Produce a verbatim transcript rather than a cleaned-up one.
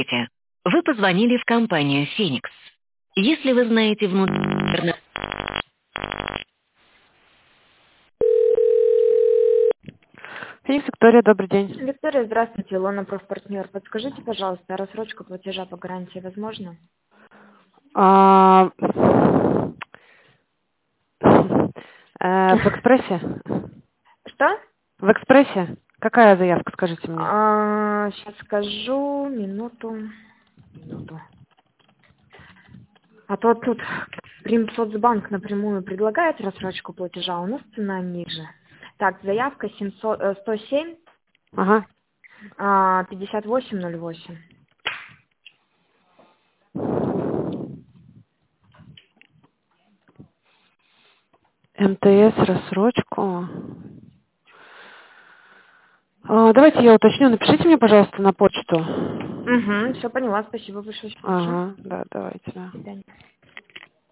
Вы позвонили в компанию «Феникс». Если вы знаете внутренне... Феникс, Виктория, добрый день. Виктория, здравствуйте, Илона, профпартнер. Подскажите, пожалуйста, рассрочка платежа по гарантии возможно? А, э, В экспрессе? Что? В экспрессе? Какая заявка, скажите мне? А, сейчас скажу, минуту, минуту. А то тут Примсоцбанк напрямую предлагает рассрочку платежа, а у нас цена ниже. Так, заявка семьсот, э, сто семь, Ага. а, пятьдесят восемь ноль восемь. МТС, рассрочку. А, давайте я уточню. Напишите мне, пожалуйста, на почту. Угу, все поняла, спасибо большое. Ага, да, давайте, До да. свидания.